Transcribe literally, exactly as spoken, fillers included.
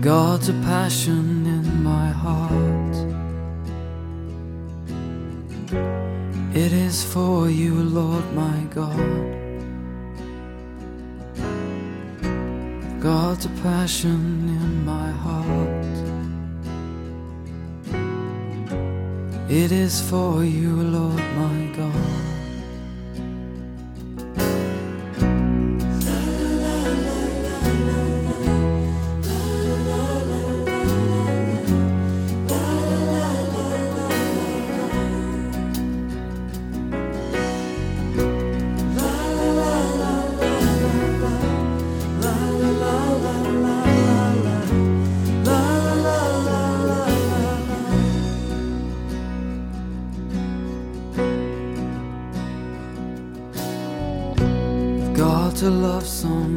God's a passion in my heart. It is for you, Lord my God. God's a passion in my heart. It is for you, Lord my God. God's a love song